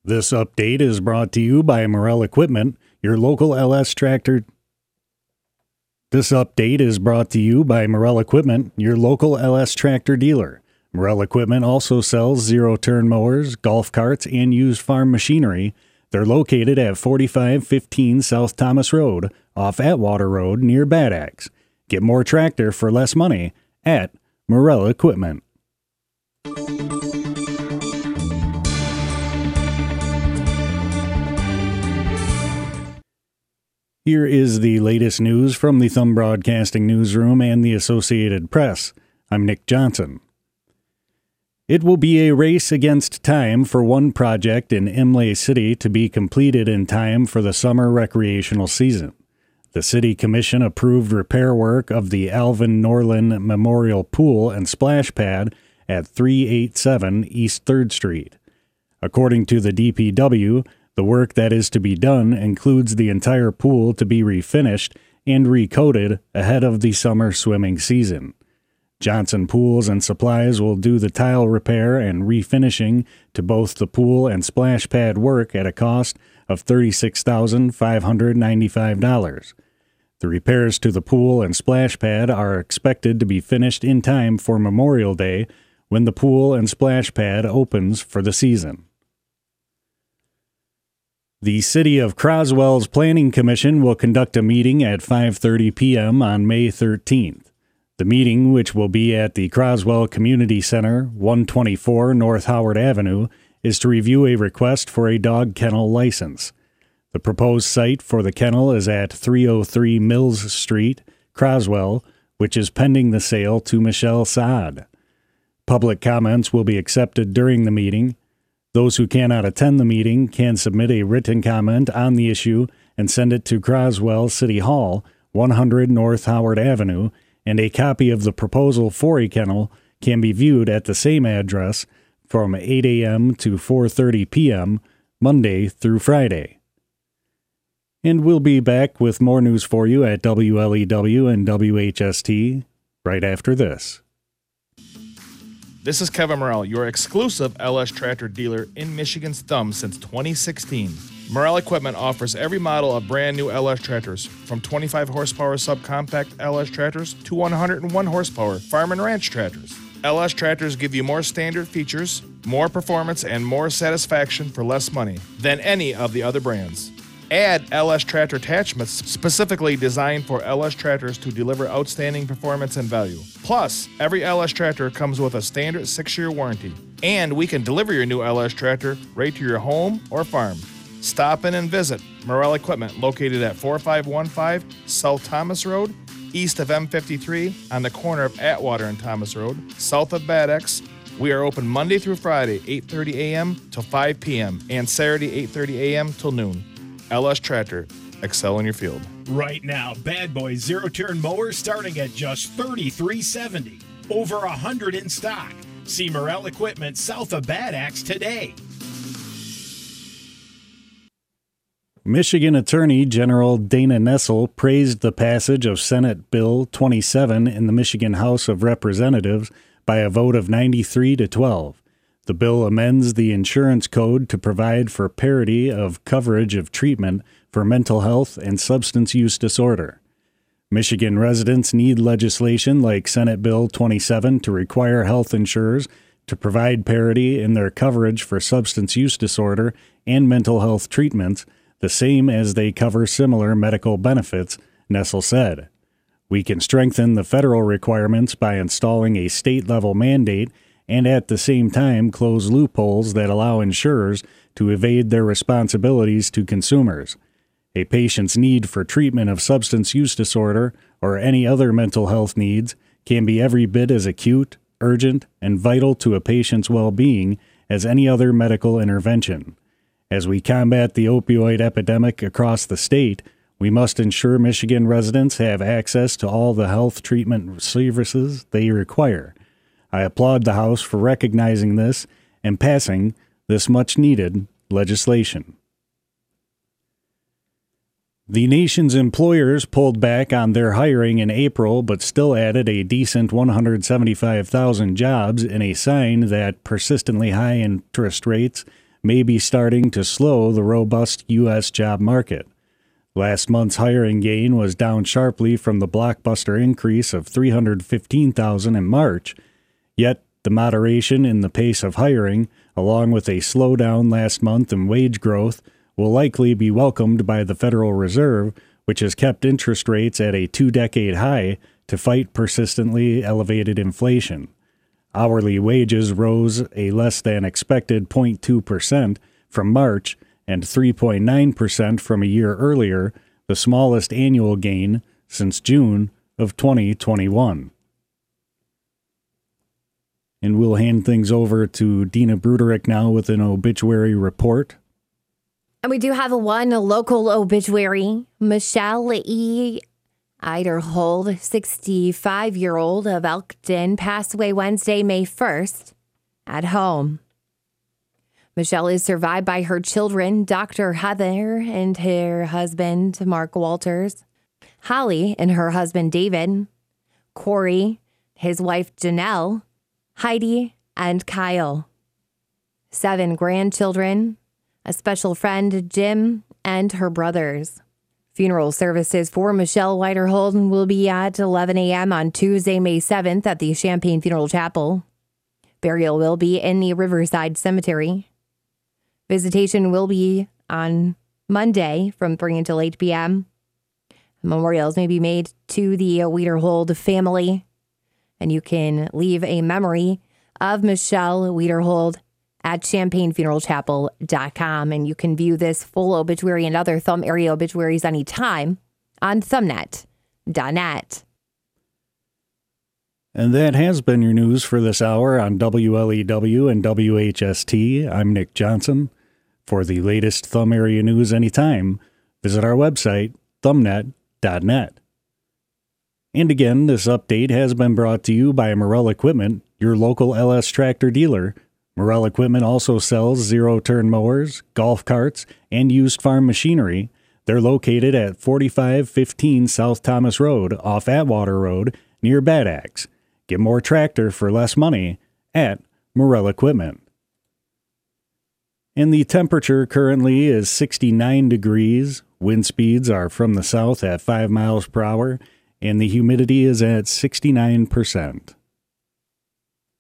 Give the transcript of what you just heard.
This update is brought to you by Morel Equipment, your local LS tractor. This update is brought to you by Morel Equipment, your local LS tractor dealer. Morel Equipment also sells zero-turn mowers, golf carts, and used farm machinery. They're located at 4515 South Thomas Road, off Atwater Road near Bad Axe. Get more tractor for less money at Morel Equipment. Here is the latest news from the Thumb Broadcasting Newsroom and the Associated Press. I'm Nick Johnson. It will be a race against time for one project in Imlay City to be completed in time for the summer recreational season. The City Commission approved repair work of the Alvin Norlin Memorial Pool and Splash Pad at 387 East 3rd Street. According to the DPW, the work that is to be done includes the entire pool to be refinished and recoated ahead of the summer swimming season. Johnson Pools and Supplies will do the tile repair and refinishing to both the pool and splash pad work at a cost of $36,595. The repairs to the pool and splash pad are expected to be finished in time for Memorial Day, when the pool and splash pad opens for the season. The City of Croswell's Planning Commission will conduct a meeting at 5:30 p.m. on May 13th. The meeting, which will be at the Croswell Community Center, 124 North Howard Avenue, is to review a request for a dog kennel license. The proposed site for the kennel is at 303 Mills Street, Croswell, which is pending the sale to Michelle Saad. Public comments will be accepted during the meeting. Those who cannot attend the meeting can submit a written comment on the issue and send it to Croswell City Hall, 100 North Howard Avenue, and a copy of the proposal for a kennel can be viewed at the same address from 8 a.m. to 4:30 p.m., Monday through Friday. And we'll be back with more news for you at WLEW and WHST right after this. This is Kevin Morel, your exclusive LS tractor dealer in Michigan's Thumb since 2016. Morel Equipment offers every model of brand new LS tractors, from 25 horsepower subcompact LS tractors to 101 horsepower farm and ranch tractors. LS tractors give you more standard features, more performance, and more satisfaction for less money than any of the other brands. Add LS tractor attachments specifically designed for LS tractors to deliver outstanding performance and value. Plus, every LS tractor comes with a standard 6-year warranty, and we can deliver your new LS tractor right to your home or farm. Stop in and visit Morel Equipment, located at 4515 South Thomas Road, east of M53, on the corner of Atwater and Thomas Road, south of Bad Axe. We are open Monday through Friday, 8:30 a.m. till 5 p.m., and Saturday, 8:30 a.m. till noon. LS Tractor, excel in your field. Right now, Bad Boy zero-turn mowers starting at just $33.70. Over 100 in stock. See Morel Equipment south of Bad Axe today. Michigan Attorney General Dana Nessel praised the passage of Senate Bill 27 in the Michigan House of Representatives by a vote of 93 to 12. The bill amends the insurance code to provide for parity of coverage of treatment for mental health and substance use disorder. Michigan residents need legislation like Senate Bill 27 to require health insurers to provide parity in their coverage for substance use disorder and mental health treatments, the same as they cover similar medical benefits, Nessel said. We can strengthen the federal requirements by installing a state-level mandate and at the same time close loopholes that allow insurers to evade their responsibilities to consumers. A patient's need for treatment of substance use disorder or any other mental health needs can be every bit as acute, urgent, and vital to a patient's well-being as any other medical intervention. As we combat the opioid epidemic across the state, we must ensure Michigan residents have access to all the health treatment services they require. I applaud the House for recognizing this and passing this much-needed legislation. The nation's employers pulled back on their hiring in April but still added a decent 175,000 jobs in a sign that persistently high interest rates may be starting to slow the robust U.S. job market. Last month's hiring gain was down sharply from the blockbuster increase of 315,000 in March, yet the moderation in the pace of hiring, along with a slowdown last month in wage growth, will likely be welcomed by the Federal Reserve, which has kept interest rates at a two-decade high to fight persistently elevated inflation. Hourly wages rose a less than expected 0.2% from March and 3.9% from a year earlier, the smallest annual gain since June of 2021. And we'll hand things over to Dina Broderick now with an obituary report. And we do have a local obituary. Michelle E. Eiderhold, 65-year-old of Elkton, passed away Wednesday, May 1st, at home. Michelle is survived by her children, Dr. Heather and her husband, Mark Walters, Holly and her husband, David, Corey, his wife, Janelle, Heidi, and Kyle. 7 grandchildren, a special friend, Jim, and her brothers. Funeral services for Michelle Weiderhold will be at 11 a.m. on Tuesday, May 7th at the Champaign Funeral Chapel. Burial will be in the Riverside Cemetery. Visitation will be on Monday from 3 until 8 p.m. Memorials may be made to the Weiderhold family, and you can leave a memory of Michelle Weiderhold at ChampaignFuneralChapel.com, and you can view this full obituary and other Thumb area obituaries anytime on thumbnet.net. And that has been your news for this hour on WLEW and WHST. I'm Nick Johnson. For the latest Thumb area news anytime, visit our website, thumbnet.net. And again, this update has been brought to you by Morrell Equipment, your local LS tractor dealer. Morrell Equipment also sells zero-turn mowers, golf carts, and used farm machinery. They're located at 4515 South Thomas Road off Atwater Road near Bad Axe. Get more tractor for less money at Morrell Equipment. And the temperature currently is 69 degrees. Wind speeds are from the south at 5 miles per hour, and the humidity is at 69%.